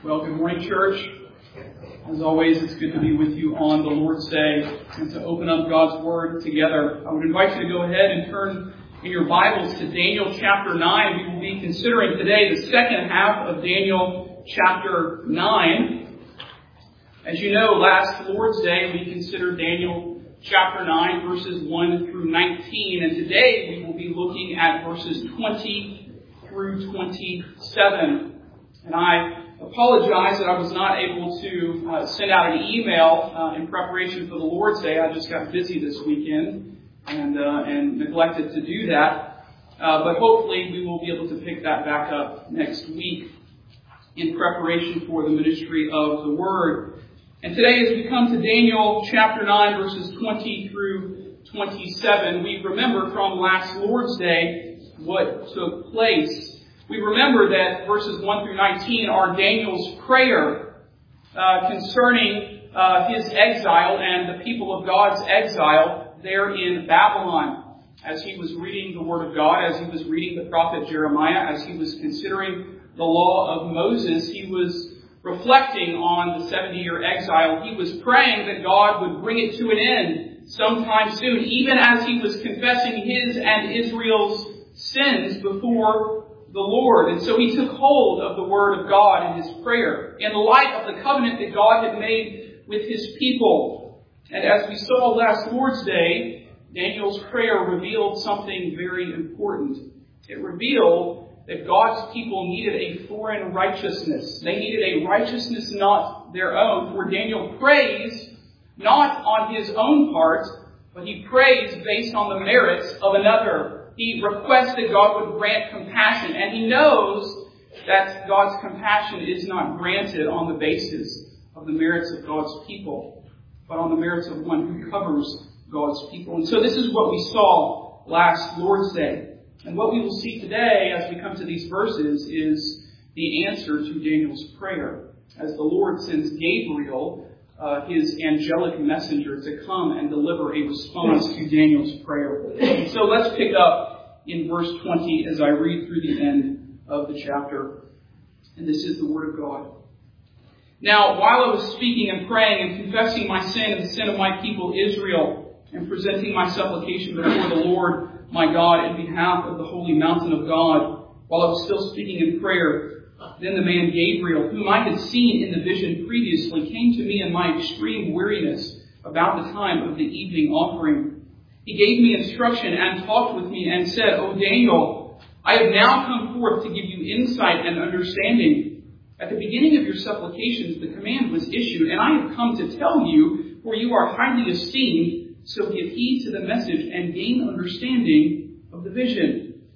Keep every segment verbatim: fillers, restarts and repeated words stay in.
Well, good morning, church. As always, it's good to be with you on the Lord's Day and to open up God's Word together. I would invite you to go ahead and turn in your Bibles to Daniel chapter nine. We will be considering today the second half of Daniel chapter nine. As you know, last Lord's Day we considered Daniel chapter nine, verses one through nineteen, and today we will be looking at verses twenty through twenty-seven. And I apologize that I was not able to uh, send out an email uh, in preparation for the Lord's Day. I just got busy this weekend and uh, and neglected to do that. Uh, but hopefully we will be able to pick that back up next week in preparation for the ministry of the Word. And today, as we come to Daniel chapter nine, verses twenty through twenty-seven, we remember from last Lord's Day what took place. We remember that verses one through nineteen are Daniel's prayer uh, concerning uh, his exile and the people of God's exile there in Babylon. As he was reading the Word of God, as he was reading the prophet Jeremiah, as he was considering the law of Moses, he was reflecting on the seventy-year exile. He was praying that God would bring it to an end sometime soon, even as he was confessing his and Israel's sins before the Lord. And so he took hold of the Word of God in his prayer in light of the covenant that God had made with his people. And as we saw last Lord's Day, Daniel's prayer revealed something very important. It revealed that God's people needed a foreign righteousness. They needed a righteousness not their own. For Daniel prays not on his own part, but he prays based on the merits of another. He requests that God would grant compassion, and he knows that God's compassion is not granted on the basis of the merits of God's people, but on the merits of one who covers God's people. And so this is what we saw last Lord's Day. And what we will see today as we come to these verses is the answer to Daniel's prayer, as the Lord sends Gabriel, Uh, his angelic messenger, to come and deliver a response to Daniel's prayer. So let's pick up in verse twenty as I read through the end of the chapter. And this is the Word of God. Now, while I was speaking and praying and confessing my sin and the sin of my people Israel, and presenting my supplication before the Lord my God in behalf of the holy mountain of God, while I was still speaking in prayer, then the man Gabriel, whom I had seen in the vision previously, came to me in my extreme weariness about the time of the evening offering. He gave me instruction and talked with me and said, O Daniel, I have now come forth to give you insight and understanding. At the beginning of your supplications, the command was issued, and I have come to tell you, for you are highly esteemed, so give heed to the message and gain understanding of the vision.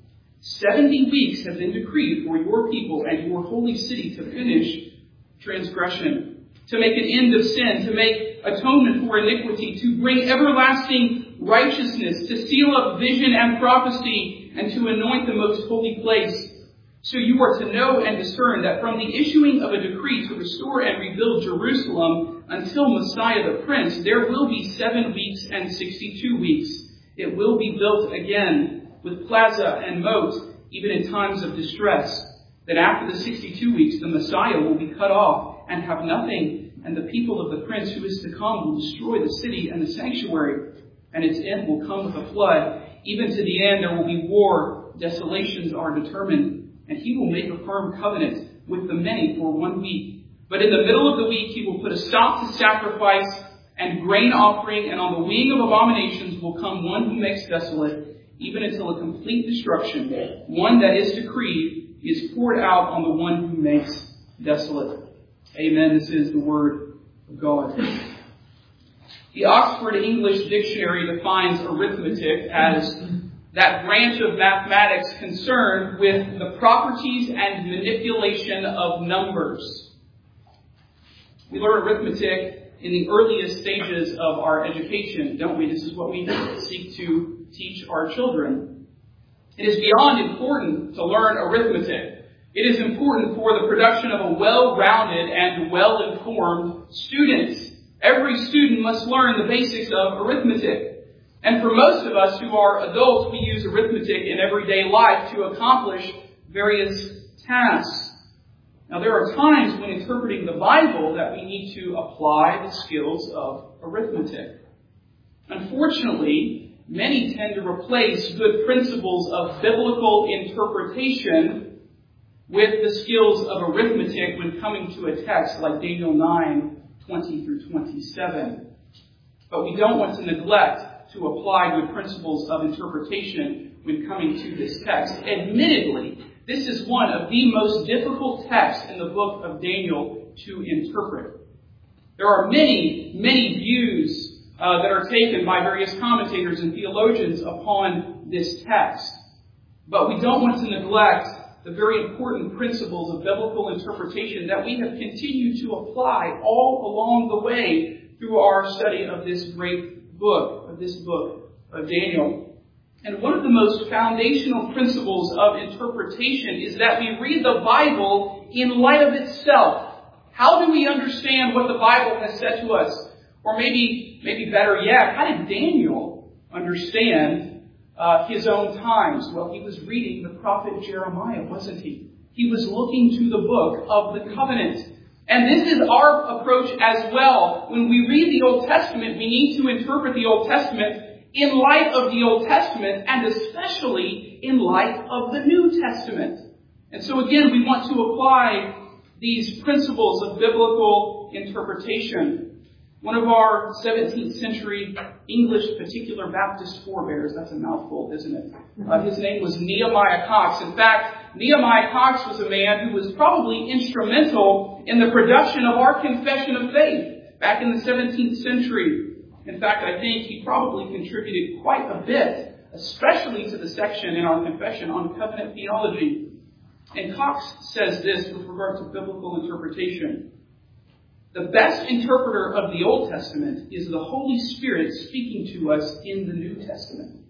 Seventy weeks have been decreed for your people and your holy city to finish transgression, to make an end of sin, to make atonement for iniquity, to bring everlasting righteousness, to seal up vision and prophecy, and to anoint the most holy place. So you are to know and discern that from the issuing of a decree to restore and rebuild Jerusalem until Messiah the Prince, there will be seven weeks and sixty-two weeks. It will be built again, with plaza and moat, even in times of distress, that after the sixty-two weeks the Messiah will be cut off and have nothing, and the people of the prince who is to come will destroy the city and the sanctuary, and its end will come with a flood. Even to the end there will be war, desolations are determined, and he will make a firm covenant with the many for one week. But in the middle of the week he will put a stop to sacrifice and grain offering, and on the wing of abominations will come one who makes desolate, even until a complete destruction, one that is decreed, is poured out on the one who makes desolate. Amen. This is the Word of God. The Oxford English Dictionary defines arithmetic as that branch of mathematics concerned with the properties and manipulation of numbers. We learn arithmetic in the earliest stages of our education, don't we? This is what we seek to teach our children. It is beyond important to learn arithmetic. It is important for the production of a well-rounded and well-informed student. Every student must learn the basics of arithmetic. And for most of us who are adults, we use arithmetic in everyday life to accomplish various tasks. Now, there are times when interpreting the Bible that we need to apply the skills of arithmetic. Unfortunately, many tend to replace good principles of biblical interpretation with the skills of arithmetic when coming to a text like Daniel nine, twenty through twenty-seven. But we don't want to neglect to apply good principles of interpretation when coming to this text. Admittedly, this is one of the most difficult texts in the book of Daniel to interpret. There are many, many views uh, that are taken by various commentators and theologians upon this text. But we don't want to neglect the very important principles of biblical interpretation that we have continued to apply all along the way through our study of this great book, of this book of Daniel. And one of the most foundational principles of interpretation is that we read the Bible in light of itself. How do we understand what the Bible has said to us? Or maybe, maybe better yet, how did Daniel understand uh, his own times? Well, he was reading the prophet Jeremiah, wasn't he? He was looking to the book of the covenant. And this is our approach as well. When we read the Old Testament, we need to interpret the Old Testament in light of the Old Testament, and especially in light of the New Testament. And so again, we want to apply these principles of biblical interpretation. One of our seventeenth century English particular Baptist forebears, that's a mouthful, isn't it? Uh, his name was Nehemiah Cox. In fact, Nehemiah Cox was a man who was probably instrumental in the production of our confession of faith back in the seventeenth century. In fact, I think he probably contributed quite a bit, especially to the section in our confession on covenant theology. And Cox says this with regard to biblical interpretation. The best interpreter of the Old Testament is the Holy Spirit speaking to us in the New Testament.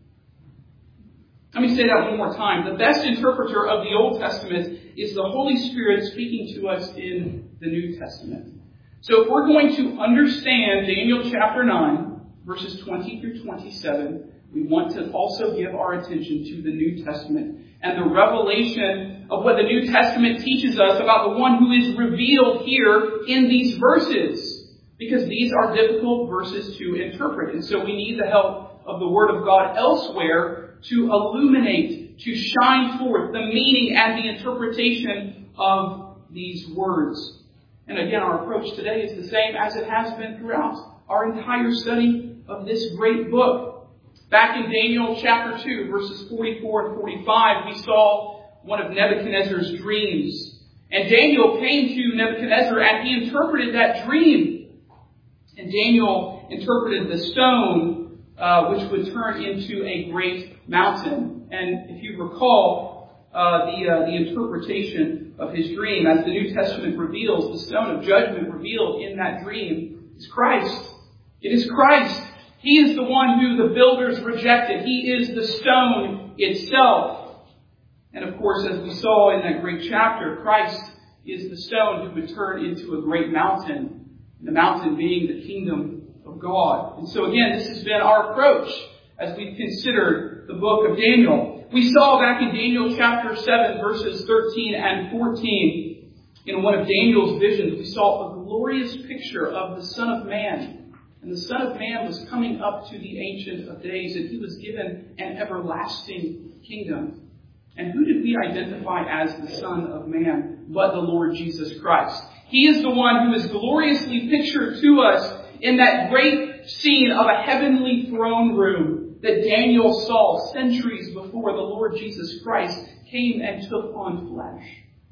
Let me say that one more time. The best interpreter of the Old Testament is the Holy Spirit speaking to us in the New Testament. So if we're going to understand Daniel chapter nine, verses twenty through twenty-seven, we want to also give our attention to the New Testament and the revelation of what the New Testament teaches us about the one who is revealed here in these verses. Because these are difficult verses to interpret. And so we need the help of the Word of God elsewhere to illuminate, to shine forth the meaning and the interpretation of these words. And again, our approach today is the same as it has been throughout our entire study of this great book. Back in Daniel chapter two, verses forty-four and forty-five, we saw one of Nebuchadnezzar's dreams. And Daniel came to Nebuchadnezzar and he interpreted that dream. And Daniel interpreted the stone, uh, which would turn into a great mountain. And if you recall uh, the, uh, the interpretation of his dream, as the New Testament reveals, the stone of judgment revealed in that dream is Christ. It is Christ. He is the one who the builders rejected. He is the stone itself. And of course, as we saw in that great chapter, Christ is the stone who would turn into a great mountain. The mountain being the kingdom of God. And so again, this has been our approach as we've considered the book of Daniel. We saw back in Daniel chapter seven, verses thirteen and fourteen, in one of Daniel's visions, we saw a glorious picture of the Son of Man. And the Son of Man was coming up to the Ancient of Days, and he was given an everlasting kingdom. And who did we identify as the Son of Man but the Lord Jesus Christ? He is the one who is gloriously pictured to us in that great scene of a heavenly throne room that Daniel saw centuries before the Lord Jesus Christ came and took on flesh.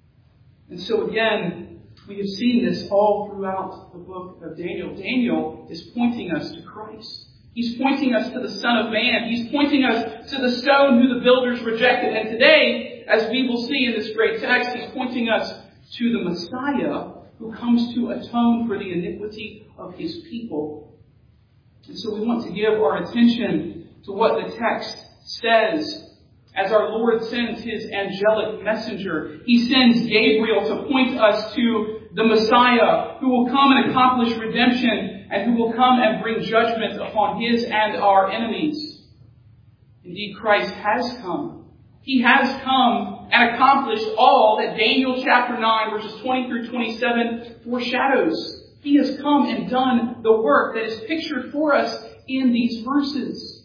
And so again, we have seen this all throughout the book of Daniel. Daniel is pointing us to Christ. He's pointing us to the Son of Man. He's pointing us to the stone who the builders rejected. And today, as we will see in this great text, he's pointing us to the Messiah who comes to atone for the iniquity of his people. And so we want to give our attention to what the text says. As our Lord sends his angelic messenger, he sends Gabriel to point us to the Messiah who will come and accomplish redemption and who will come and bring judgment upon his and our enemies. Indeed, Christ has come. He has come come and accomplish all that Daniel chapter nine, verses twenty through twenty-seven foreshadows. He has come and done the work that is pictured for us in these verses.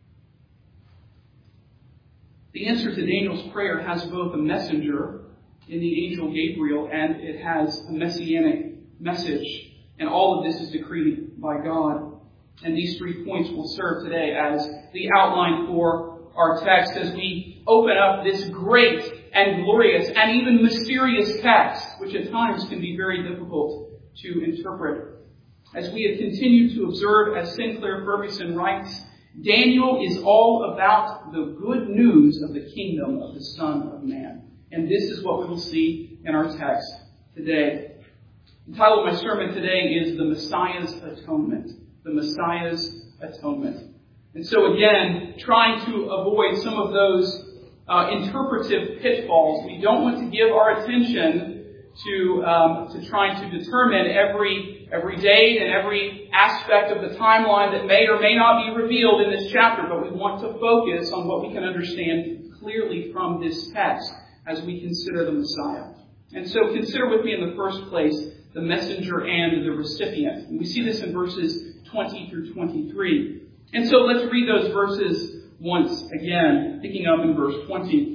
The answer to Daniel's prayer has both a messenger in the angel Gabriel, and it has a messianic message. And all of this is decreed by God. And these three points will serve today as the outline for our text as we open up this great and glorious and even mysterious text, which at times can be very difficult to interpret. As we have continued to observe, as Sinclair Ferguson writes, Daniel is all about the good news of the kingdom of the Son of Man. And this is what we will see in our text today. The title of my sermon today is The Messiah's Atonement. The Messiah's Atonement. And so again, trying to avoid some of those uh, interpretive pitfalls, we don't want to give our attention to um, to trying to determine every every date and every aspect of the timeline that may or may not be revealed in this chapter, but we want to focus on what we can understand clearly from this text as we consider the Messiah. And so consider with me in the first place the messenger and the recipient. And we see this in verses twenty through twenty-three. And so let's read those verses once again, picking up in verse twenty.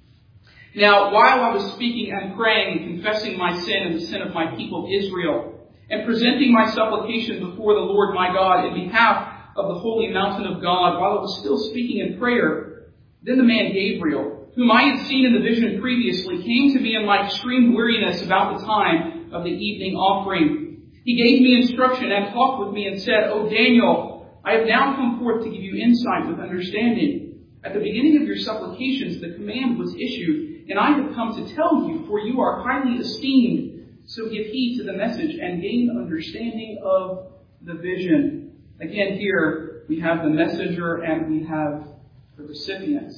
Now, while I was speaking and praying and confessing my sin and the sin of my people Israel, and presenting my supplication before the Lord my God in behalf of the holy mountain of God, while I was still speaking in prayer, then the man Gabriel, whom I had seen in the vision previously, came to me in my extreme weariness about the time of the evening offering. He gave me instruction and talked with me and said, O Daniel, I have now come forth to give you insight with understanding. At the beginning of your supplications, the command was issued, and I have come to tell you, for you are highly esteemed. So give heed to the message and gain understanding of the vision. Again, here we have the messenger and we have the recipient.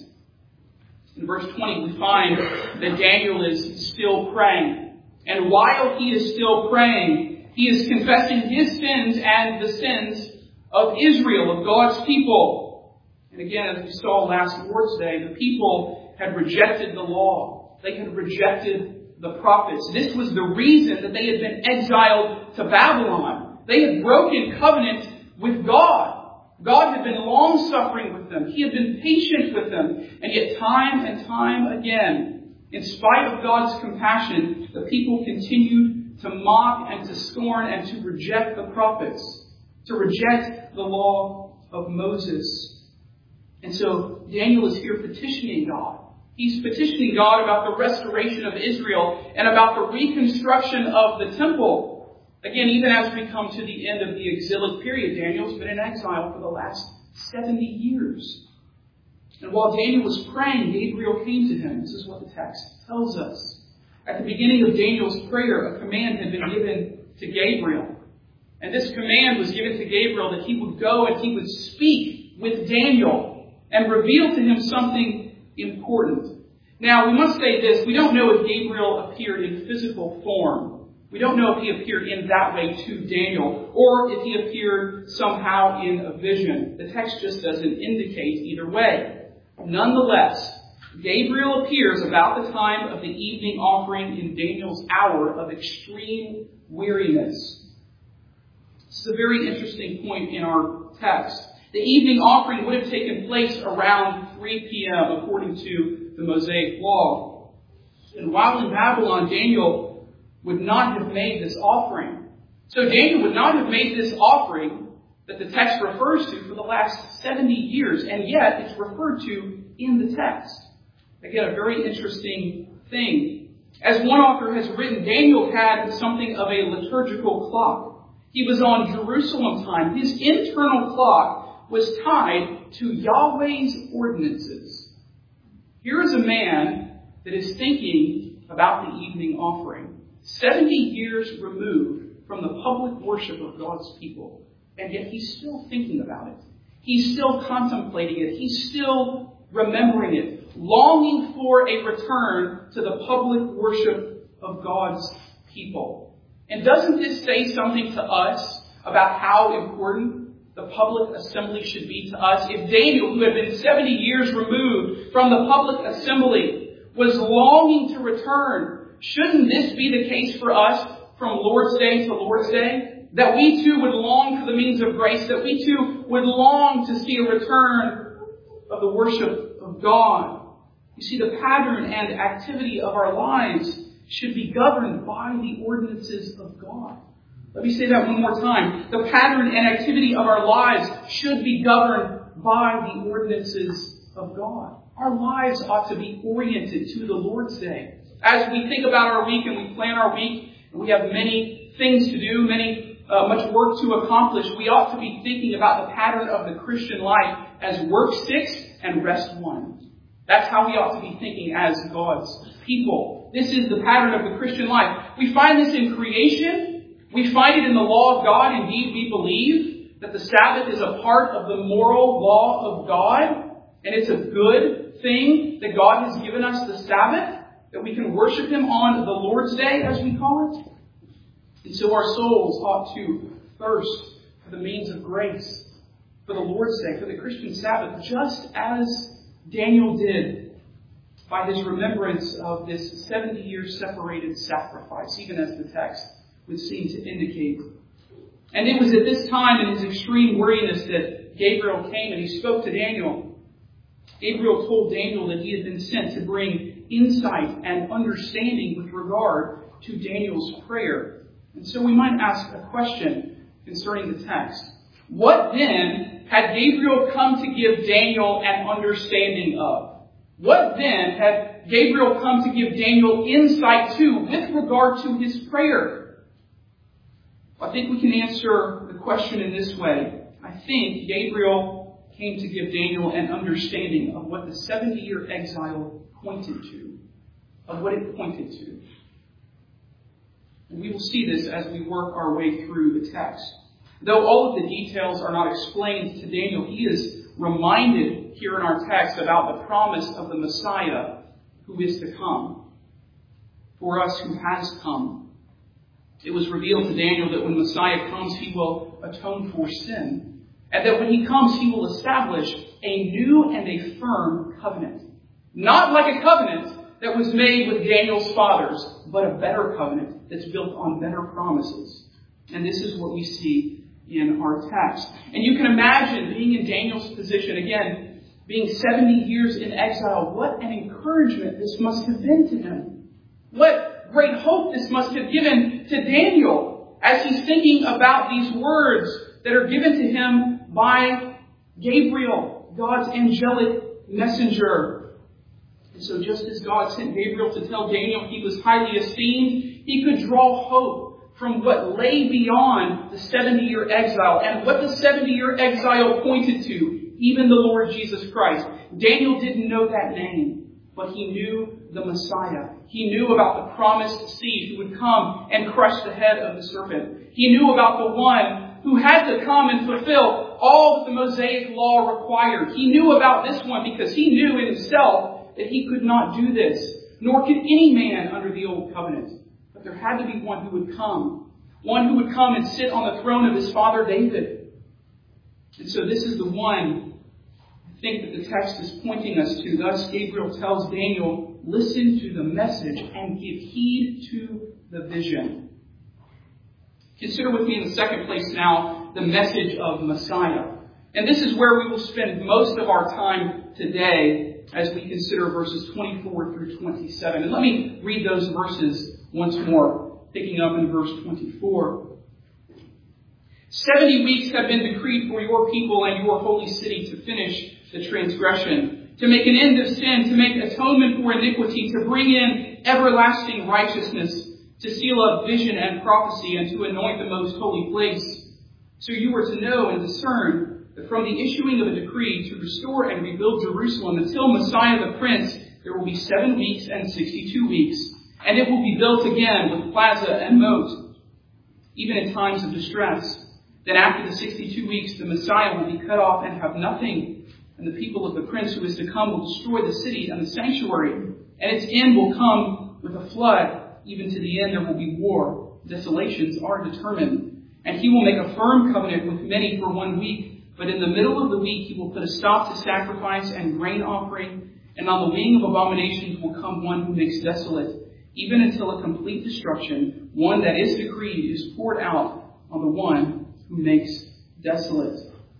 In verse twenty, we find that Daniel is still praying. And while he is still praying, he is confessing his sins and the sins of Israel, of God's people. And again, as we saw last Lord's Day, the people had rejected the law. They had rejected the prophets. This was the reason that they had been exiled to Babylon. They had broken covenant with God. God had been long-suffering with them. He had been patient with them. And yet time and time again, in spite of God's compassion, the people continued to mock and to scorn and to reject the prophets, to reject the law of Moses. And so Daniel is here petitioning God. He's petitioning God about the restoration of Israel and about the reconstruction of the temple. Again, even as we come to the end of the exilic period, Daniel's been in exile for the last seventy years. And while Daniel was praying, Gabriel came to him. This is what the text tells us. At the beginning of Daniel's prayer, a command had been given to Gabriel. And this command was given to Gabriel that he would go and he would speak with Daniel and reveal to him something important. Now, we must say this. We don't know if Gabriel appeared in physical form. We don't know if he appeared in that way to Daniel, or if he appeared somehow in a vision. The text just doesn't indicate either way. Nonetheless, Gabriel appears about the time of the evening offering in Daniel's hour of extreme weariness. This is a very interesting point in our text. The evening offering would have taken place around three p.m. according to the Mosaic law. And while in Babylon, Daniel would not have made this offering. So Daniel would not have made this offering that the text refers to for the last seventy years, and yet it's referred to in the text. Again, a very interesting thing. As one author has written, Daniel had something of a liturgical clock. He was on Jerusalem time. His internal clock was tied to Yahweh's ordinances. Here is a man that is thinking about the evening offering, seventy years removed from the public worship of God's people, and yet he's still thinking about it. He's still contemplating it. He's still remembering it, longing for a return to the public worship of God's people. And doesn't this say something to us about how important the public assembly should be to us? If Daniel, who had been seventy years removed from the public assembly, was longing to return. Shouldn't this be the case for us from Lord's Day to Lord's Day? That we too would long for the means of grace, that we too would long to see a return of the worship of God. You see, the pattern and activity of our lives should be governed by the ordinances of God. Let me say that one more time. The pattern and activity of our lives should be governed by the ordinances of God. Our lives ought to be oriented to the Lord's Day. As we think about our week and we plan our week, and we have many things to do, many uh, much work to accomplish, we ought to be thinking about the pattern of the Christian life as work six and rest one. That's how we ought to be thinking as God's people. This is the pattern of the Christian life. We find this in creation. We find it in the law of God. Indeed, we believe that the Sabbath is a part of the moral law of God. And it's a good thing that God has given us the Sabbath, that we can worship Him on the Lord's Day, as we call it. And so our souls ought to thirst for the means of grace, for the Lord's Day, for the Christian Sabbath, just as Daniel did by his remembrance of this seventy years separated sacrifice, even as the text would seem to indicate. And it was at this time in his extreme weariness that Gabriel came and he spoke to Daniel. Gabriel told Daniel that he had been sent to bring insight and understanding with regard to Daniel's prayer. And so we might ask a question concerning the text. What then had Gabriel come to give Daniel an understanding of? What then had Gabriel come to give Daniel insight to with regard to his prayer? I think we can answer the question in this way. I think Gabriel came to give Daniel an understanding of what the seventy-year exile pointed to, of what it pointed to. And we will see this as we work our way through the text. Though all of the details are not explained to Daniel, he is reminded here in our text about the promise of the Messiah who is to come, for us who has come. It was revealed to Daniel that when Messiah comes, he will atone for sin. And that when he comes, he will establish a new and a firm covenant. Not like a covenant that was made with Daniel's fathers, but a better covenant that's built on better promises. And this is what we see in our text. And you can imagine being in Daniel's position, again, being seventy years in exile. What an encouragement this must have been to him. What great hope this must have given to Daniel as he's thinking about these words that are given to him by Gabriel, God's angelic messenger. And so just as God sent Gabriel to tell Daniel he was highly esteemed, he could draw hope from what lay beyond the seventy-year exile and what the seventy-year exile pointed to, even the Lord Jesus Christ. Daniel didn't know that name, but he knew the Messiah. He knew about the promised seed who would come and crush the head of the serpent. He knew about the one who had to come and fulfill all that the Mosaic law required. He knew about this one because he knew in himself that he could not do this, nor could any man under the old covenant. But there had to be one who would come, one who would come and sit on the throne of his father David. And so this is the one I think that the text is pointing us to. Thus, Gabriel tells Daniel, listen to the message and give heed to the vision. Consider with me in the second place now the message of Messiah. And this is where we will spend most of our time today as we consider verses twenty-four through twenty-seven. And let me read those verses once more, picking up in verse twenty-four. Seventy weeks have been decreed for your people and your holy city to finish the transgression, to make an end of sin, to make atonement for iniquity, to bring in everlasting righteousness, to seal up vision and prophecy, and to anoint the most holy place. So you were to know and discern that from the issuing of a decree to restore and rebuild Jerusalem until Messiah the Prince, there will be seven weeks and sixty-two weeks. And it will be built again with plaza and moat, even in times of distress. Then after the sixty-two weeks, the Messiah will be cut off and have nothing. And the people of the Prince who is to come will destroy the city and the sanctuary. And its end will come with a flood. Even to the end there will be war. Desolations are determined. And he will make a firm covenant with many for one week. But in the middle of the week he will put a stop to sacrifice and grain offering. And on the wing of abominations will come one who makes desolate, even until a complete destruction, one that is decreed, is poured out on the one who makes desolate.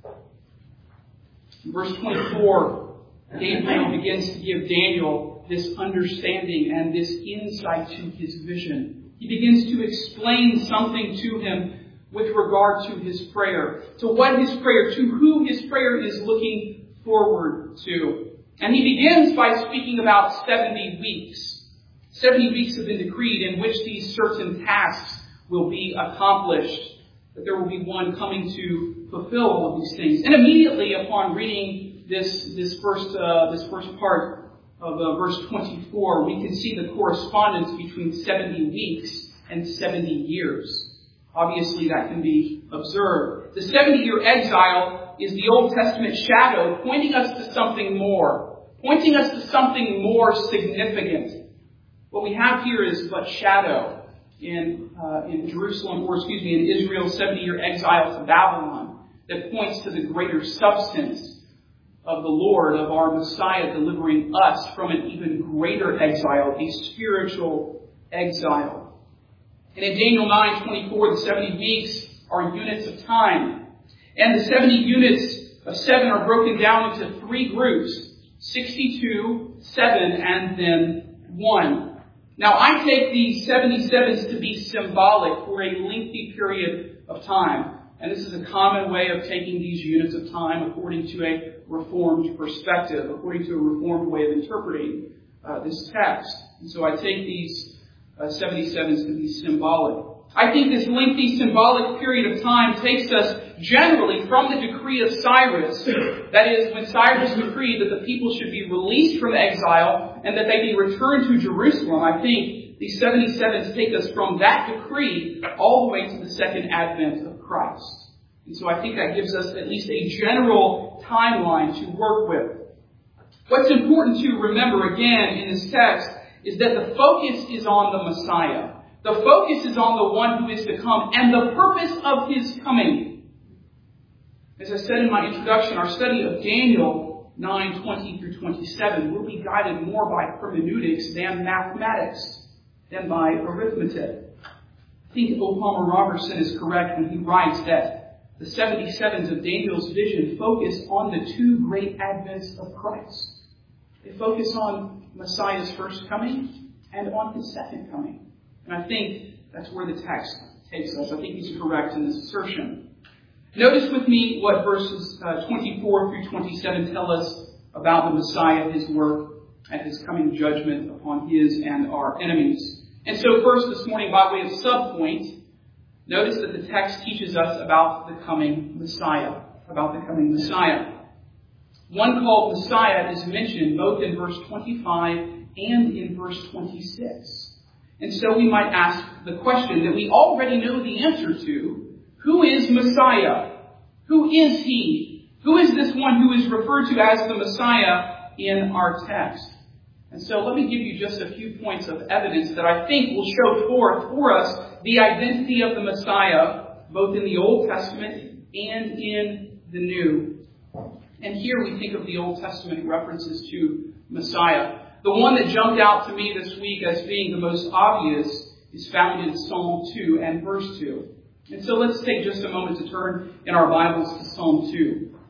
In verse twenty-four, Gabriel begins to give Daniel this understanding and this insight to his vision. He begins to explain something to him with regard to his prayer, to what his prayer, to who his prayer is looking forward to. And he begins by speaking about seventy weeks. seventy weeks have been decreed in which these certain tasks will be accomplished. That there will be one coming to fulfill all of these things. And immediately upon reading this, this first, uh, this first part of uh, verse twenty-four, we can see the correspondence between seventy weeks and seventy years. Obviously, that can be observed. The seventy-year exile is the Old Testament shadow pointing us to something more, pointing us to something more significant. What we have here is but shadow in uh, in Jerusalem, or excuse me, in Israel's seventy-year exile to Babylon, that points to the greater substance of the Lord, of our Messiah, delivering us from an even greater exile, a spiritual exile. And in Daniel nine twenty-four, the seventy weeks are units of time. And the seventy units of seven are broken down into three groups, sixty-two, seven, and then one. Now, I take these seventy-sevens to be symbolic for a lengthy period of time. And this is a common way of taking these units of time according to a Reformed perspective, according to a Reformed way of interpreting uh, this text. And so I take these Uh, seventy-sevens to be symbolic. I think this lengthy symbolic period of time takes us generally from the decree of Cyrus. That is, when Cyrus decreed that the people should be released from exile and that they be returned to Jerusalem. I think these seventy-sevens take us from that decree all the way to the second advent of Christ. And so I think that gives us at least a general timeline to work with. What's important to remember again in this text is that the focus is on the Messiah. The focus is on the one who is to come and the purpose of his coming. As I said in my introduction, our study of Daniel nine twenty through twenty-seven will be guided more by hermeneutics than mathematics, than by arithmetic. I think O. Palmer Robertson is correct when he writes that the seventy-sevens of Daniel's vision focus on the two great advents of Christ. They focus on Messiah's first coming and on his second coming. And I think that's where the text takes us. I think he's correct in this assertion. Notice with me what verses uh, twenty-four through twenty-seven tell us about the Messiah, his work, and his coming judgment upon his and our enemies. And so first this morning, by way of subpoint, notice that the text teaches us about the coming Messiah, about the coming Messiah. One called Messiah is mentioned both in verse twenty-five and in verse twenty-six. And so we might ask the question that we already know the answer to: who is Messiah? Who is he? Who is this one who is referred to as the Messiah in our text? And so let me give you just a few points of evidence that I think will show forth for us the identity of the Messiah, both in the Old Testament and in the New. And here we think of the Old Testament references to Messiah. The one that jumped out to me this week as being the most obvious is found in Psalm two and verse two. And so let's take just a moment to turn in our Bibles to Psalm two.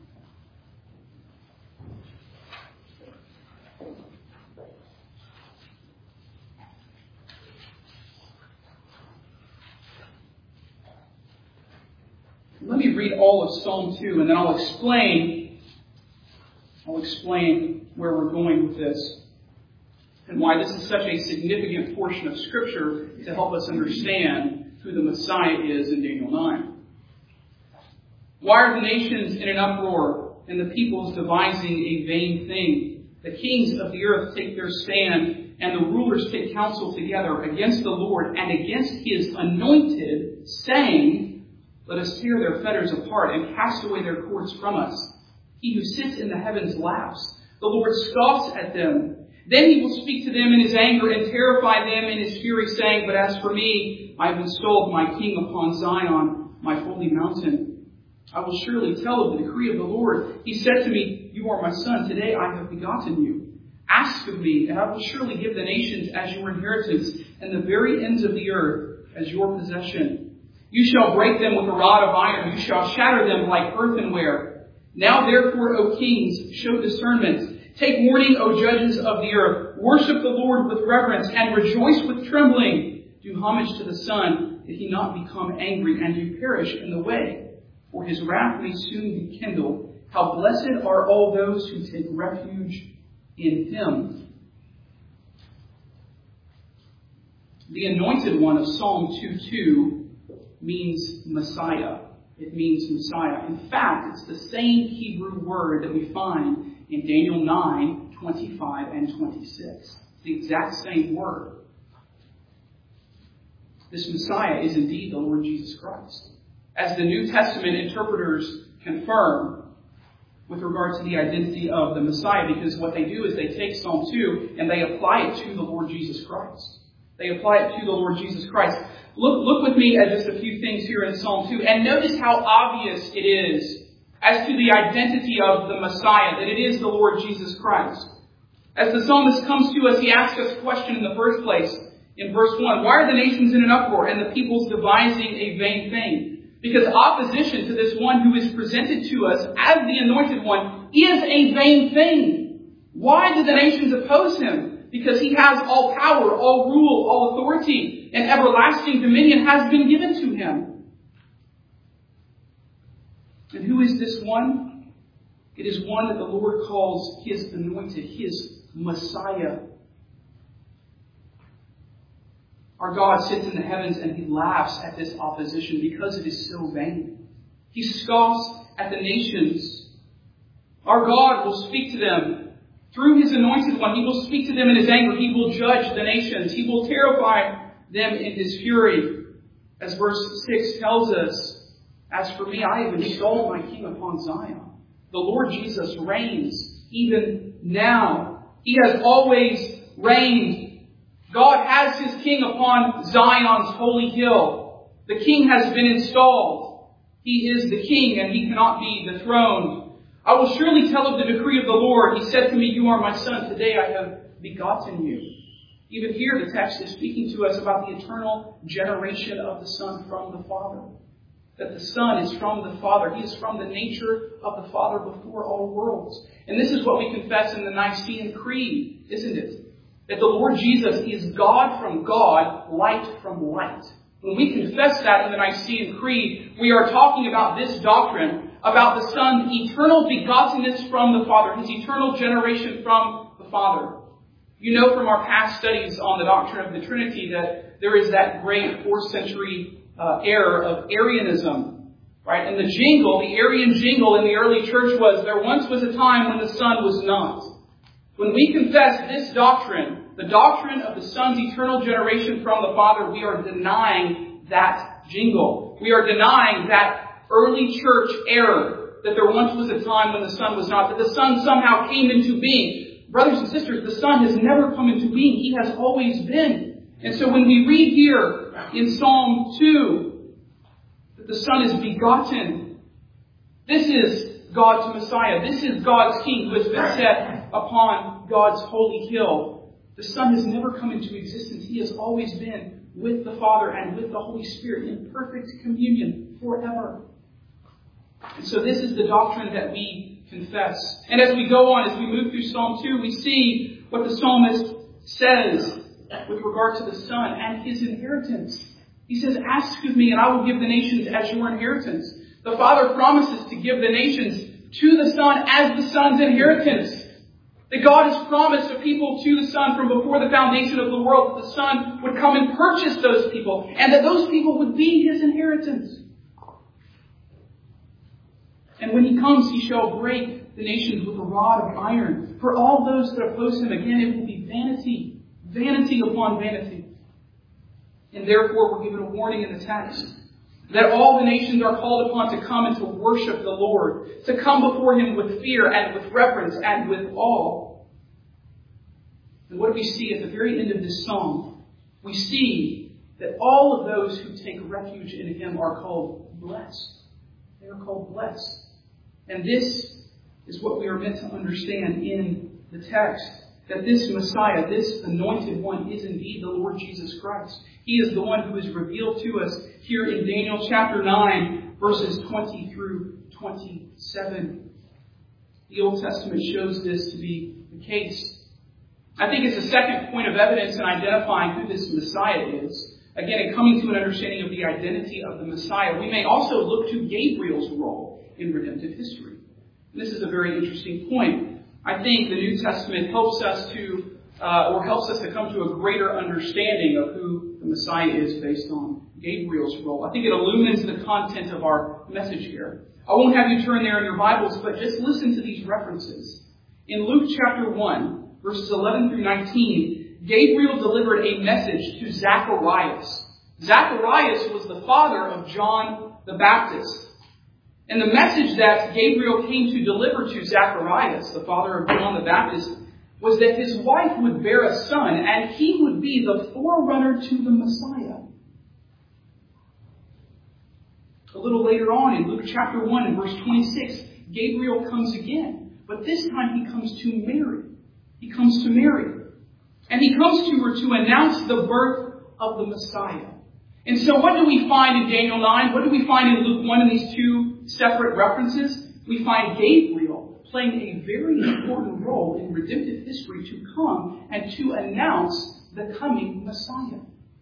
Let me read all of Psalm two and then I'll explain I'll explain where we're going with this and why this is such a significant portion of Scripture to help us understand who the Messiah is in Daniel nine. Why are the nations in an uproar and the peoples devising a vain thing? The kings of the earth take their stand and the rulers take counsel together against the Lord and against his anointed, saying, let us tear their fetters apart and cast away their cords from us. He who sits in the heavens laughs. The Lord scoffs at them. Then he will speak to them in his anger and terrify them in his fury, saying, but as for me, I have installed my king upon Zion, my holy mountain. I will surely tell of the decree of the Lord. He said to me, you are my son. Today I have begotten you. Ask of me, and I will surely give the nations as your inheritance, and the very ends of the earth as your possession. You shall break them with a rod of iron. You shall shatter them like earthenware. Now therefore, O kings, show discernment. Take warning, O judges of the earth. Worship the Lord with reverence, and rejoice with trembling. Do homage to the Son, that he not become angry, and you perish in the way. For his wrath may soon be kindled. How blessed are all those who take refuge in him. The anointed one of Psalm two two means Messiah. It means Messiah. In fact, it's the same Hebrew word that we find in Daniel nine, twenty-five and twenty-six. It's the exact same word. This Messiah is indeed the Lord Jesus Christ. As the New Testament interpreters confirm with regard to the identity of the Messiah, because what they do is they take Psalm two and they apply it to the Lord Jesus Christ. They apply it to the Lord Jesus Christ. Look, look with me at just a few things here in Psalm two, and notice how obvious it is as to the identity of the Messiah, that it is the Lord Jesus Christ. As the psalmist comes to us, he asks us a question in the first place. In verse one, why are the nations in an uproar and the peoples devising a vain thing? Because opposition to this one who is presented to us as the anointed one is a vain thing. Why do the nations oppose him? Because he has all power, all rule, all authority, and everlasting dominion has been given to him. And who is this one? It is one that the Lord calls his anointed, his Messiah. Our God sits in the heavens and he laughs at this opposition because it is so vain. He scoffs at the nations. Our God will speak to them through his anointed one. He will speak to them in his anger. He will judge the nations. He will terrify them in his fury. As verse six tells us, as for me, I have installed my king upon Zion. The Lord Jesus reigns even now. He has always reigned. God has his king upon Zion's holy hill. The king has been installed. He is the king and he cannot be dethroned. I will surely tell of the decree of the Lord. He said to me, you are my son. Today I have begotten you. Even here the text is speaking to us about the eternal generation of the Son from the Father. That the Son is from the Father. He is from the nature of the Father before all worlds. And this is what we confess in the Nicene Creed, isn't it? That the Lord Jesus is God from God, light from light. When we confess that in the Nicene Creed, we are talking about this doctrine, about the Son's eternal begottenness from the Father, his eternal generation from the Father. You know from our past studies on the doctrine of the Trinity that there is that great fourth century uh, error of Arianism. Right? And the jingle, the Arian jingle in the early church was, there once was a time when the Son was not. When we confess this doctrine, the doctrine of the Son's eternal generation from the Father, we are denying that jingle. We are denying that early church error, that there once was a time when the Son was not, that the Son somehow came into being. Brothers and sisters, the Son has never come into being. He has always been. And so when we read here in Psalm two that the Son is begotten, this is God's Messiah. This is God's King who has been set upon God's holy hill. The Son has never come into existence. He has always been with the Father and with the Holy Spirit in perfect communion forever. And so this is the doctrine that we confess. And as we go on, as we move through Psalm two, we see what the psalmist says with regard to the Son and his inheritance. He says, ask of me and I will give the nations as your inheritance. The Father promises to give the nations to the Son as the Son's inheritance. That God has promised a people to the Son from before the foundation of the world, that the Son would come and purchase those people, and that those people would be his inheritance. And when he comes, he shall break the nations with a rod of iron. For all those that oppose him, again, it will be vanity, vanity upon vanity. And therefore, we're given a warning in the text that all the nations are called upon to come and to worship the Lord, to come before him with fear and with reverence and with awe. And what do we see at the very end of this psalm? We see that all of those who take refuge in him are called blessed. They are called blessed. And this is what we are meant to understand in the text. that this Messiah, this anointed one, is indeed the Lord Jesus Christ. He is the one who is revealed to us here in Daniel chapter nine, verses twenty through twenty-seven. The Old Testament shows this to be the case. I think it's a second point of evidence in identifying who this Messiah is. Again, in coming to an understanding of the identity of the Messiah, we may also look to Gabriel's role in redemptive history. And this is a very interesting point. I think the New Testament helps us to, uh, or helps us to come to a greater understanding of who the Messiah is based on Gabriel's role. I think it illumines the content of our message here. I won't have you turn there in your Bibles, but just listen to these references. In Luke chapter one, verses eleven through nineteen, Gabriel delivered a message to Zacharias. Zacharias was the father of John the Baptist. And the message that Gabriel came to deliver to Zacharias, the father of John the Baptist, was that his wife would bear a son, and he would be the forerunner to the Messiah. A little later on in Luke chapter one and verse twenty-six, Gabriel comes again. But this time he comes to Mary. He comes to Mary. And he comes to her to announce the birth of the Messiah. And so what do we find in Daniel nine? What do we find in Luke one in these two separate references? We find Gabriel playing a very important role in redemptive history to come and to announce the coming Messiah.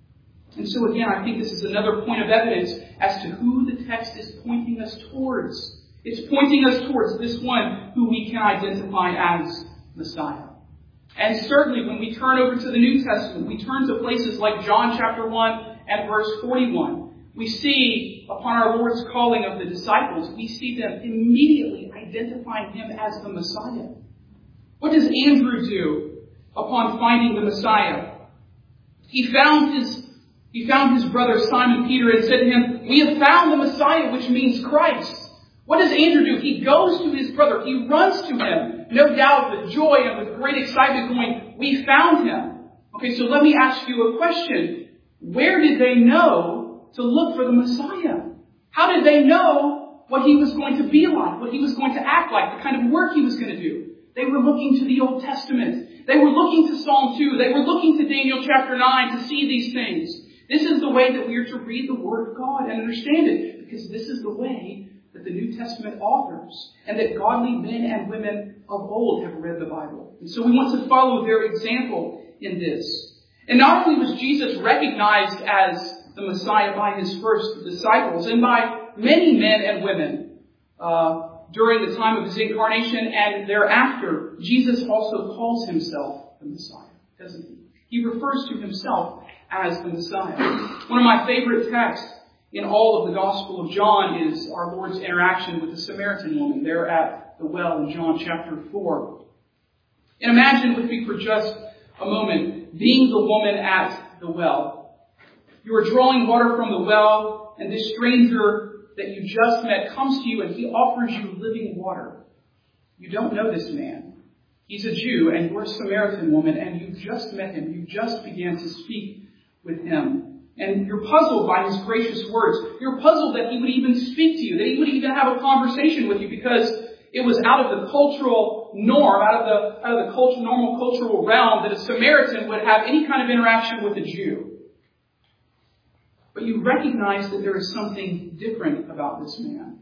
And so again, I think this is another point of evidence as to who the text is pointing us towards. It's pointing us towards this one who we can identify as Messiah. And certainly when we turn over to the New Testament, we turn to places like John chapter one and verse forty-one. We see, upon our Lord's calling of the disciples, we see them immediately identifying him as the Messiah. What does Andrew do upon finding the Messiah? He found his, he found his brother Simon Peter and said to him, "We have found the Messiah," which means Christ. What does Andrew do? He goes to his brother. He runs to him, no doubt with joy and with great excitement, going, "We found him." Okay, so let me ask you a question. Where did they know to look for the Messiah? How did they know what he was going to be like, what he was going to act like, the kind of work he was going to do? They were looking to the Old Testament. They were looking to Psalm two. They were looking to Daniel chapter nine to see these things. This is the way that we are to read the Word of God and understand it, because this is the way that the New Testament authors and that godly men and women of old have read the Bible. And so we want to follow their example in this. And not only was Jesus recognized as the Messiah by his first disciples and by many men and women uh, during the time of his incarnation and thereafter, Jesus also calls himself the Messiah, doesn't he? He refers to himself as the Messiah. One of my favorite texts in all of the Gospel of John is our Lord's interaction with the Samaritan woman there at the well in John chapter four. And imagine with me for just a moment being the woman at the well. You are drawing water from the well, and this stranger that you just met comes to you and he offers you living water. You don't know this man. He's a Jew and you're a Samaritan woman, and you just met him. You just began to speak with him. And you're puzzled by his gracious words. You're puzzled that he would even speak to you, that he would even have a conversation with you, because it was out of the cultural norm, out of the, out of the cultural, normal cultural realm that a Samaritan would have any kind of interaction with a Jew. But you recognize that there is something different about this man.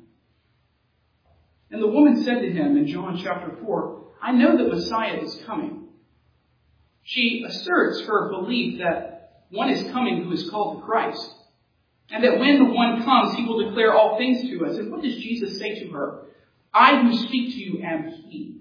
And the woman said to him in John chapter four, "I know that Messiah is coming." She asserts her belief that one is coming who is called the Christ, and that when the one comes, he will declare all things to us. And what does Jesus say to her? "I who speak to you am he."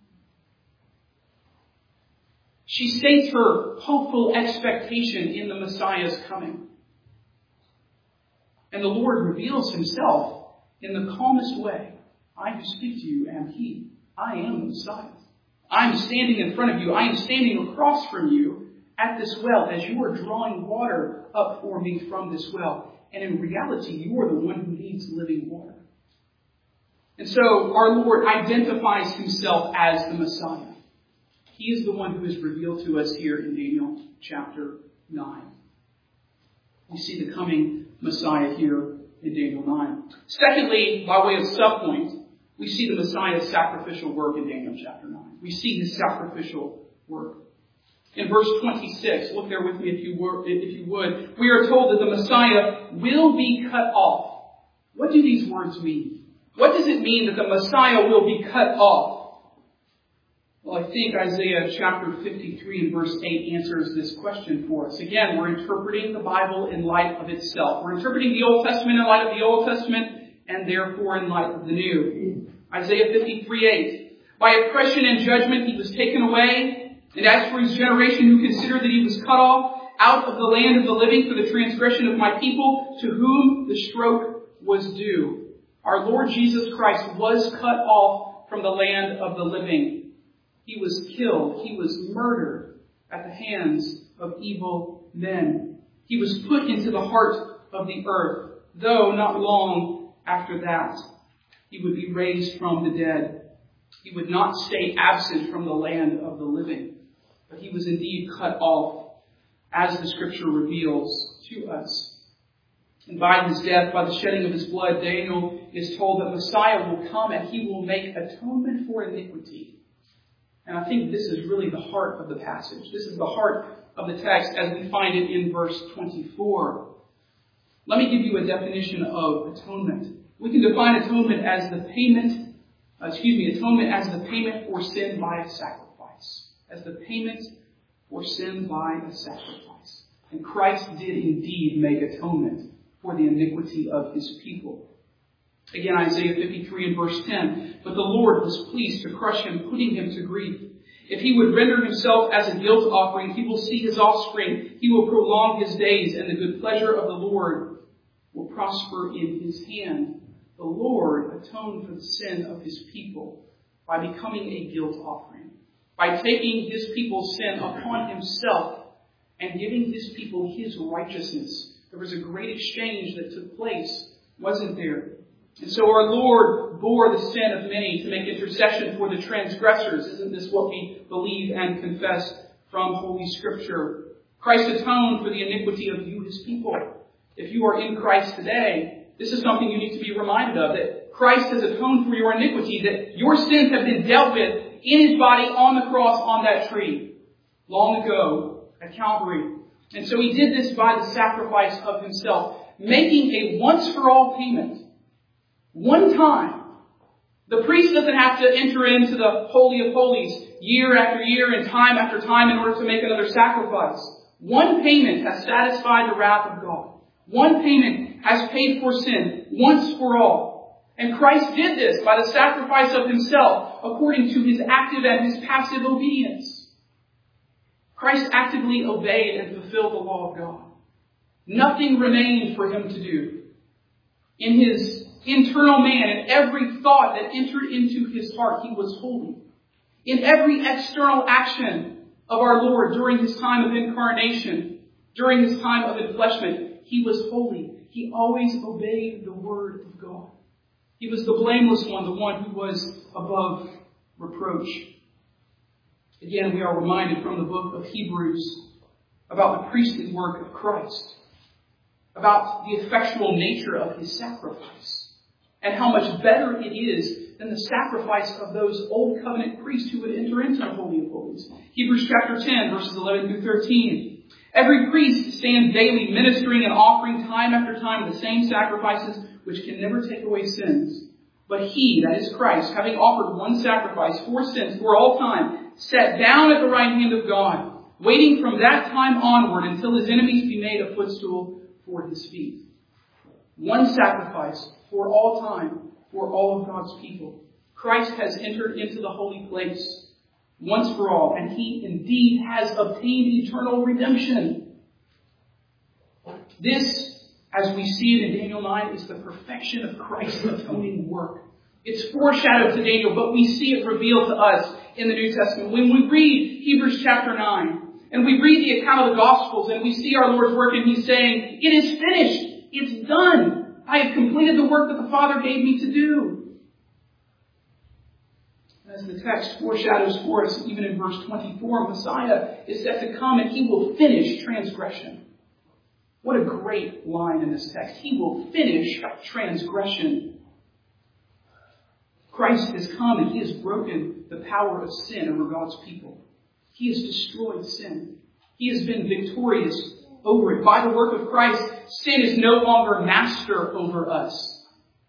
She states her hopeful expectation in the Messiah's coming. And the Lord reveals himself in the calmest way. "I who speak to you am he. I am the Messiah. I am standing in front of you. I am standing across from you at this well as you are drawing water up for me from this well. And in reality, you are the one who needs living water." And so our Lord identifies himself as the Messiah. He is the one who is revealed to us here in Daniel chapter nine. We see the coming Messiah here in Daniel nine. Secondly, by way of subpoint, we see the Messiah's sacrificial work in Daniel chapter nine. We see his sacrificial work. In verse twenty-six, look there with me if you were, if you would, we are told that the Messiah will be cut off. What do these words mean? What does it mean that the Messiah will be cut off? Well, I think Isaiah chapter fifty-three and verse eight answers this question for us. Again, we're interpreting the Bible in light of itself. We're interpreting the Old Testament in light of the Old Testament and therefore in light of the New. Isaiah fifty-three eight. By oppression and judgment he was taken away. And as for his generation who considered that he was cut off out of the land of the living for the transgression of my people, to whom the stroke was due. Our Lord Jesus Christ was cut off from the land of the living. He was killed. He was murdered at the hands of evil men. He was put into the heart of the earth, though not long after that he would be raised from the dead. He would not stay absent from the land of the living, but he was indeed cut off, as the Scripture reveals to us. And by his death, by the shedding of his blood, Daniel is told that Messiah will come and he will make atonement for iniquity. And I think this is really the heart of the passage. This is the heart of the text as we find it in verse twenty-four. Let me give you a definition of atonement. We can define atonement as the payment, uh, excuse me, atonement as the payment for sin by a sacrifice. As the payment for sin by a sacrifice. And Christ did indeed make atonement for the iniquity of his people. Again, Isaiah fifty-three and verse ten. But the Lord was pleased to crush him, putting him to grief. If he would render himself as a guilt offering, he will see his offspring. He will prolong his days, and the good pleasure of the Lord will prosper in his hand. The Lord atoned for the sin of his people by becoming a guilt offering, by taking his people's sin upon himself and giving his people his righteousness. There was a great exchange that took place, wasn't there? And so our Lord bore the sin of many to make intercession for the transgressors. Isn't this what we believe and confess from Holy Scripture? Christ atoned for the iniquity of you, his people. If you are in Christ today, this is something you need to be reminded of, that Christ has atoned for your iniquity, that your sins have been dealt with in his body on the cross on that tree long ago at Calvary. And so he did this by the sacrifice of himself, making a once-for-all payment. One time. The priest doesn't have to enter into the Holy of Holies year after year and time after time in order to make another sacrifice. One payment has satisfied the wrath of God. One payment has paid for sin once for all. And Christ did this by the sacrifice of himself according to his active and his passive obedience. Christ actively obeyed and fulfilled the law of God. Nothing remained for him to do. In his internal man, in every thought that entered into his heart, he was holy. In every external action of our Lord during his time of incarnation, during his time of enfleshment, he was holy. He always obeyed the word of God. He was the blameless one, the one who was above reproach. Again, we are reminded from the book of Hebrews about the priestly work of Christ, about the effectual nature of his sacrifice, and how much better it is than the sacrifice of those old covenant priests who would enter into the Holy of Holies. Hebrews chapter ten, verses eleven through thirteen. Every priest stands daily ministering and offering time after time the same sacrifices which can never take away sins. But he, that is Christ, having offered one sacrifice for sins for all time, sat down at the right hand of God, waiting from that time onward until his enemies be made a footstool for his feet. One sacrifice for all time, for all of God's people. Christ has entered into the holy place once for all, and he indeed has obtained eternal redemption. This, as we see it in Daniel nine, is the perfection of Christ's atoning work. It's foreshadowed to Daniel, but we see it revealed to us in the New Testament. When we read Hebrews chapter nine, and we read the account of the Gospels, and we see our Lord's work, and he's saying, it is finished. It's done. I have completed the work that the Father gave me to do. As the text foreshadows for us, even in verse twenty-four, Messiah is set to come and he will finish transgression. What a great line in this text. He will finish transgression. Christ has come and he has broken the power of sin over God's people. He has destroyed sin. He has been victorious over it. By the work of Christ, sin is no longer master over us.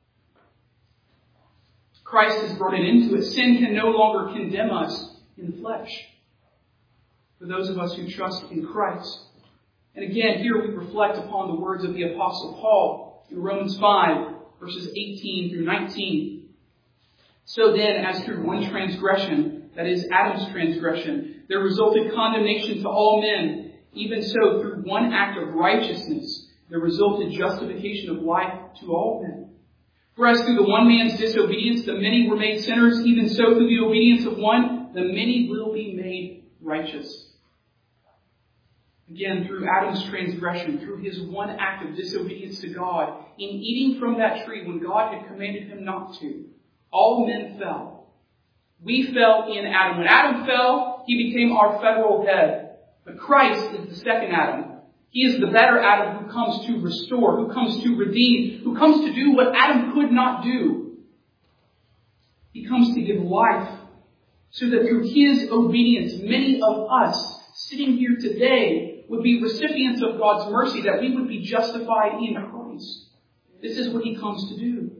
Christ has brought an end to it. Sin can no longer condemn us in the flesh. For those of us who trust in Christ. And again, here we reflect upon the words of the Apostle Paul in Romans five, verses eighteen through nineteen. So then, as through one transgression, that is Adam's transgression, there resulted condemnation to all men, even so through one act of righteousness, there resulted justification of life to all men. For as through the one man's disobedience the many were made sinners, even so through the obedience of one, the many will be made righteous. Again, through Adam's transgression, through his one act of disobedience to God, in eating from that tree when God had commanded him not to, all men fell. We fell in Adam. When Adam fell, he became our federal head. But Christ is the second Adam. He is the better Adam who comes to restore, who comes to redeem, who comes to do what Adam could not do. He comes to give life so that through his obedience, many of us sitting here today would be recipients of God's mercy, that we would be justified in Christ. This is what he comes to do.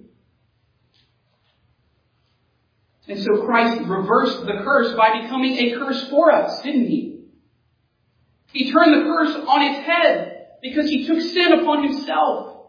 And so Christ reversed the curse by becoming a curse for us, didn't he? He turned the curse on its head because he took sin upon himself.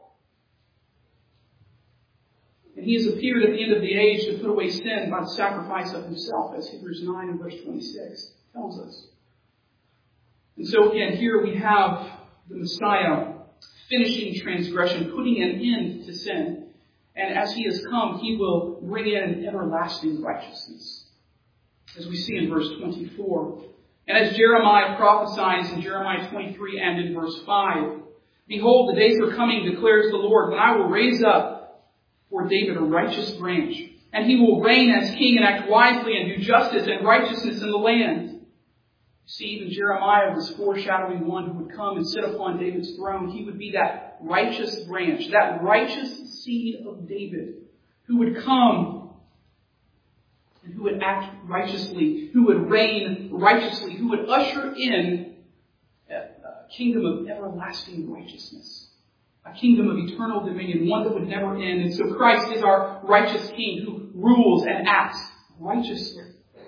And he has appeared at the end of the age to put away sin by the sacrifice of himself, as Hebrews nine and verse twenty-six tells us. And so again, here we have the Messiah finishing transgression, putting an end to sin. And as he has come, he will bring in everlasting righteousness, as we see in verse twenty-four. And as Jeremiah prophesies in Jeremiah twenty-three and in verse five, behold, the days are coming, declares the Lord, when I will raise up for David a righteous branch, and he will reign as king and act wisely and do justice and righteousness in the land. See, even Jeremiah was foreshadowing one who would come and sit upon David's throne. He would be that righteous branch, that righteous seed of David, who would come and who would act righteously, who would reign righteously, who would usher in a kingdom of everlasting righteousness, a kingdom of eternal dominion, one that would never end. And so Christ is our righteous king who rules and acts righteously.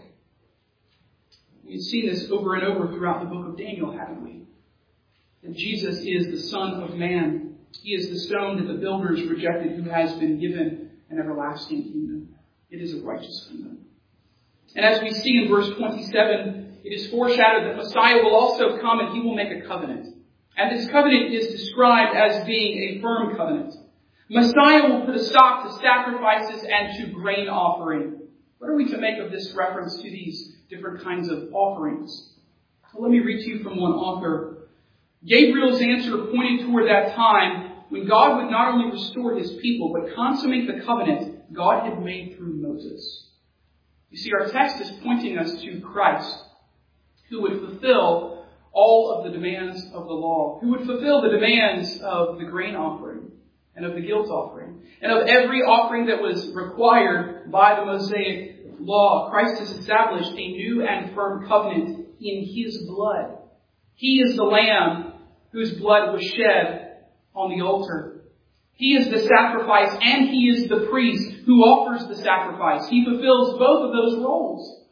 We've seen this over and over throughout the book of Daniel, haven't we? That Jesus is the Son of Man. He is the stone that the builders rejected, who has been given an everlasting kingdom. It is a righteous kingdom. And as we see in verse twenty-seven, it is foreshadowed that Messiah will also come and he will make a covenant. And this covenant is described as being a firm covenant. Messiah will put a stop to sacrifices and to grain offering. What are we to make of this reference to these different kinds of offerings? Well, let me read to you from one author. Gabriel's answer pointed toward that time when God would not only restore his people, but consummate the covenant God had made through Moses. You see, our text is pointing us to Christ, who would fulfill all of the demands of the law, who would fulfill the demands of the grain offering and of the guilt offering, and of every offering that was required by the Mosaic law. Christ has established a new and firm covenant in his blood. He is the Lamb whose blood was shed on the altar. He is the sacrifice and he is the priest who offers the sacrifice. He fulfills both of those roles.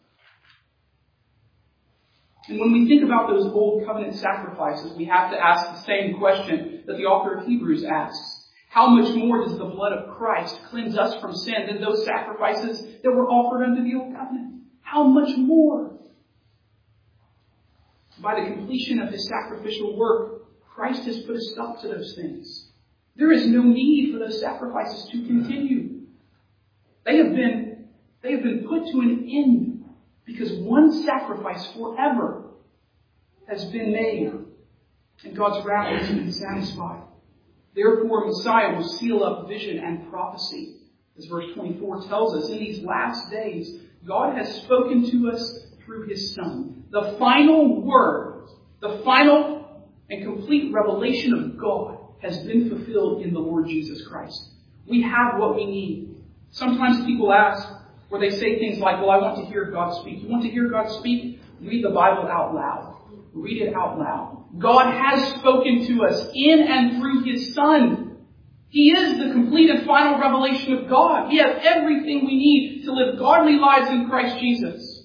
And when we think about those old covenant sacrifices, we have to ask the same question that the author of Hebrews asks. How much more does the blood of Christ cleanse us from sin than those sacrifices that were offered under the old covenant? How much more? By the completion of his sacrificial work, Christ has put a stop to those things. There is no need for those sacrifices to continue. They have been, they have been put to an end because one sacrifice forever has been made and God's wrath has been satisfied. Therefore, Messiah will seal up vision and prophecy. As verse twenty-four tells us, in these last days, God has spoken to us through his Son. The final word, the final and complete revelation of God has been fulfilled in the Lord Jesus Christ. We have what we need. Sometimes people ask, or they say things like, well, I want to hear God speak. You want to hear God speak? Read the Bible out loud. Read it out loud. God has spoken to us in and through His Son. He is the complete and final revelation of God. He has everything we need to live godly lives in Christ Jesus.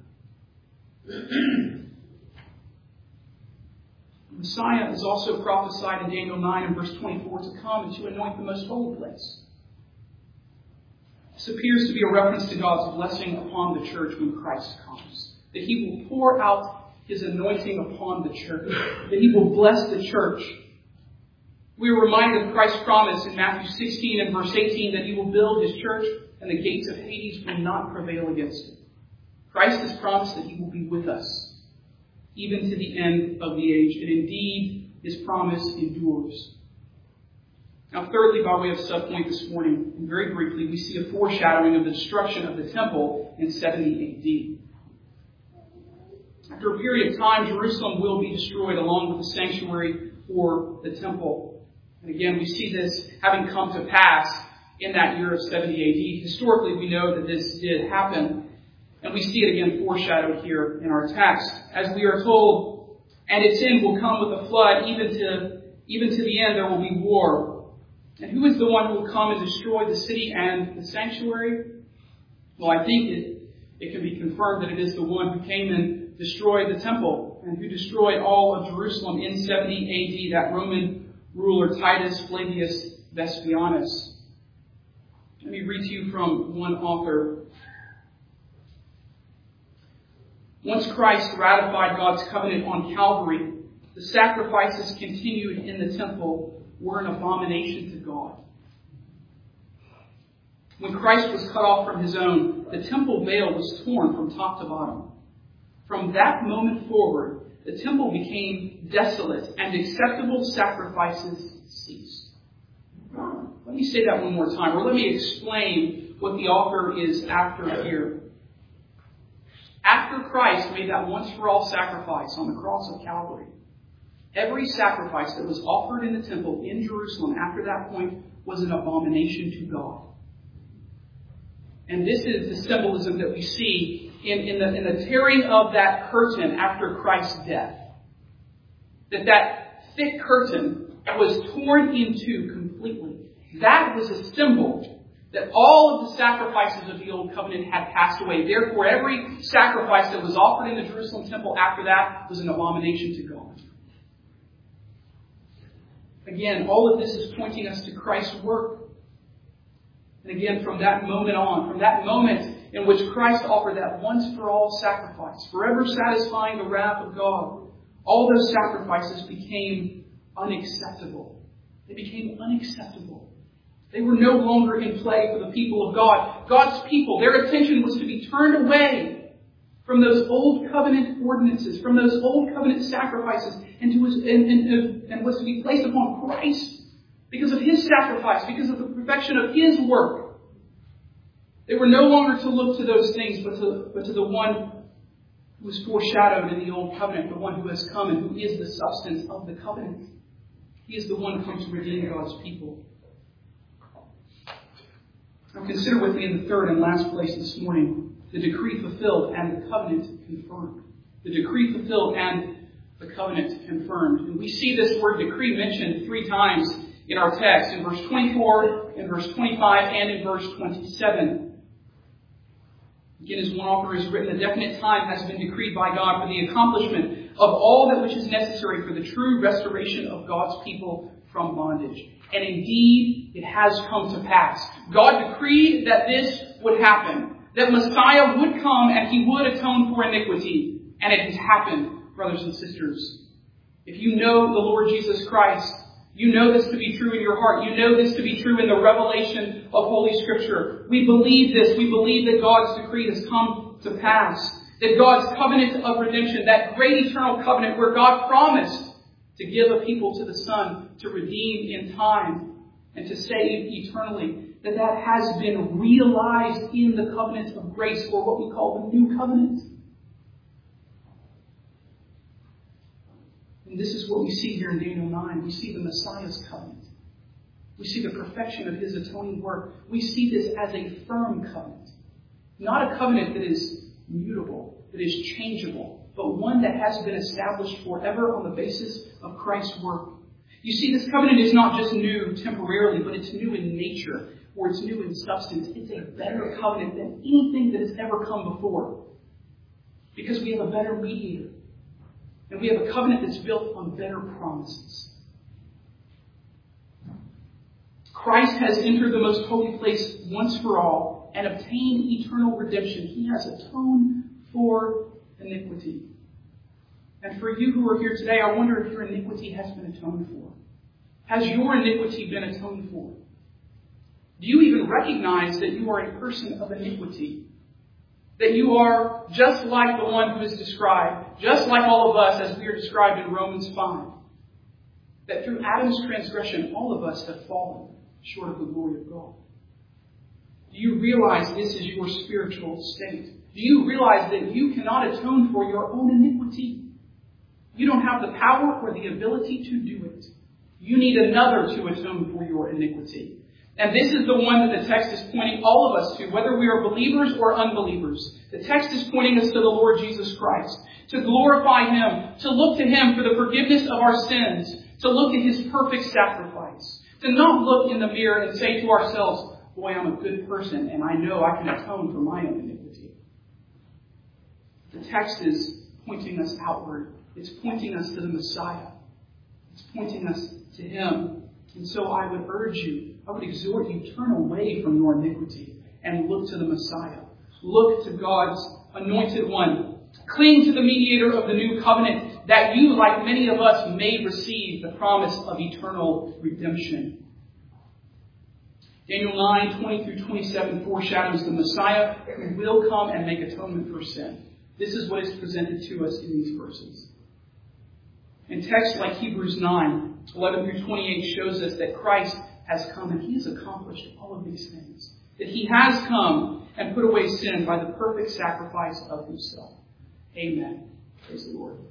Messiah is also prophesied in Daniel nine and verse twenty-four to come and to anoint the most holy place. This appears to be a reference to God's blessing upon the church when Christ comes. That He will pour out His anointing upon the church. That He will bless the church. We are reminded of Christ's promise in Matthew sixteen and verse eighteen that He will build His church and the gates of Hades will not prevail against it. Christ has promised that He will be with us even to the end of the age. And indeed, His promise endures. Now, thirdly, by way of subpoint this morning, and very briefly, we see a foreshadowing of the destruction of the temple in seventy A D. After a period of time, Jerusalem will be destroyed along with the sanctuary or the temple. And again, we see this having come to pass in that year of seventy A D. Historically, we know that this did happen. And we see it again foreshadowed here in our text. As we are told, and its end will come with a flood, even to, even to the end there will be war. And who is the one who will come and destroy the city and the sanctuary? Well, I think it, it can be confirmed that it is the one who came and destroyed the temple and who destroyed all of Jerusalem in seventy A D, that Roman ruler Titus Flavius Vespianus. Let me read to you from one author. Once Christ ratified God's covenant on Calvary, the sacrifices continued in the temple were an abomination to God. When Christ was cut off from His own, the temple veil was torn from top to bottom. From that moment forward, the temple became desolate and acceptable sacrifices ceased. Let me say that one more time, or let me explain what the author is after here. After Christ made that once-for-all sacrifice on the cross of Calvary, every sacrifice that was offered in the temple in Jerusalem after that point was an abomination to God. And this is the symbolism that we see in, in, the, in the tearing of that curtain after Christ's death. That that thick curtain was torn into completely. That was a symbol that all of the sacrifices of the Old Covenant had passed away. Therefore, every sacrifice that was offered in the Jerusalem temple after that was an abomination to God. Again, all of this is pointing us to Christ's work. And again, from that moment on, from that moment in which Christ offered that once-for-all sacrifice, forever satisfying the wrath of God, all those sacrifices became unacceptable. They became unacceptable. They were no longer in play for the people of God. God's people, their attention was to be turned away from those old covenant ordinances, from those old covenant sacrifices, and, to, and, and, and was to be placed upon Christ because of His sacrifice, because of the perfection of His work. They were no longer to look to those things, but to, but to the one who was foreshadowed in the Old Covenant, the one who has come and who is the substance of the covenant. He is the one who comes to redeem God's people. Now consider with me in the third and last place this morning, the decree fulfilled and the covenant confirmed. The decree fulfilled and the covenant confirmed. And we see this word decree mentioned three times in our text, in verse twenty-four, in verse twenty-five, and in verse twenty-seven. Again, as one author has written, a definite time has been decreed by God for the accomplishment of all that which is necessary for the true restoration of God's people from bondage. And indeed, it has come to pass. God decreed that this would happen, that Messiah would come and He would atone for iniquity. And it has happened, brothers and sisters. If you know the Lord Jesus Christ, you know this to be true in your heart. You know this to be true in the revelation of Holy Scripture. We believe this. We believe that God's decree has come to pass. That God's covenant of redemption, that great eternal covenant where God promised to give a people to the Son, to redeem in time, and to save eternally, that that has been realized in the covenant of grace, or what we call the new covenant. And this is what we see here in Daniel nine. We see the Messiah's covenant. We see the perfection of His atoning work. We see this as a firm covenant. Not a covenant that is mutable, that is changeable, but one that has been established forever on the basis of Christ's work. You see, this covenant is not just new temporarily, but it's new in nature, or it's new in substance. It's a better covenant than anything that has ever come before. Because we have a better mediator. And we have a covenant that's built on better promises. Christ has entered the most holy place once for all and obtained eternal redemption. He has atoned for iniquity. And for you who are here today, I wonder if your iniquity has been atoned for. Has your iniquity been atoned for? Do you even recognize that you are a person of iniquity? That you are just like the one who is described, just like all of us as we are described in Romans five. That through Adam's transgression, all of us have fallen short of the glory of God. Do you realize this is your spiritual state? Do you realize that you cannot atone for your own iniquity? You don't have the power or the ability to do it. You need another to atone for your iniquity. And this is the one that the text is pointing all of us to, whether we are believers or unbelievers. The text is pointing us to the Lord Jesus Christ, to glorify Him, to look to Him for the forgiveness of our sins, to look at His perfect sacrifice, to not look in the mirror and say to ourselves, boy, I'm a good person and I know I can atone for my own iniquity. The text is pointing us outward. It's pointing us to the Messiah. It's pointing us to Him. And so I would urge you, I would exhort you, turn away from your iniquity and look to the Messiah. Look to God's anointed one. Cling to the mediator of the new covenant, that you, like many of us, may receive the promise of eternal redemption. Daniel nine, twenty through twenty-seven foreshadows the Messiah who will come and make atonement for sin. This is what is presented to us in these verses. And texts like Hebrews nine, eleven through twenty-eight shows us that Christ has come and He has accomplished all of these things. That He has come and put away sin by the perfect sacrifice of Himself. Amen. Praise the Lord.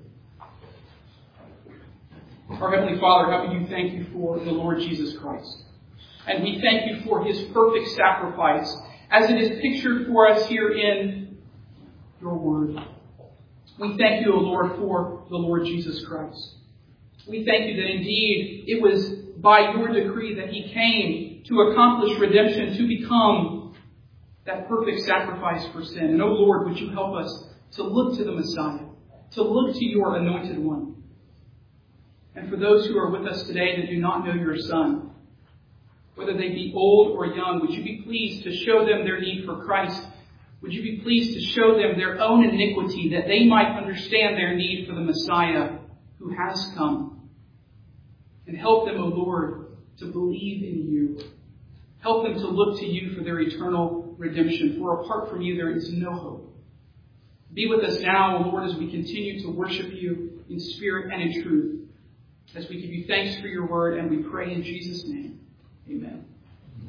Our Heavenly Father, how would you thank you for the Lord Jesus Christ? And we thank you for His perfect sacrifice as it is pictured for us here in your word. We thank you, O Lord, for the Lord Jesus Christ. We thank you that indeed it was by your decree that He came to accomplish redemption, to become that perfect sacrifice for sin. And, O Lord, would you help us to look to the Messiah, to look to your anointed one. And for those who are with us today that do not know your Son, whether they be old or young, would you be pleased to show them their need for Christ? Would you be pleased to show them their own iniquity, that they might understand their need for the Messiah who has come? And help them, O Lord, to believe in you. Help them to look to you for their eternal redemption. For apart from you, there is no hope. Be with us now, O Lord, as we continue to worship you in spirit and in truth. As we give you thanks for your word, and we pray in Jesus' name. Amen.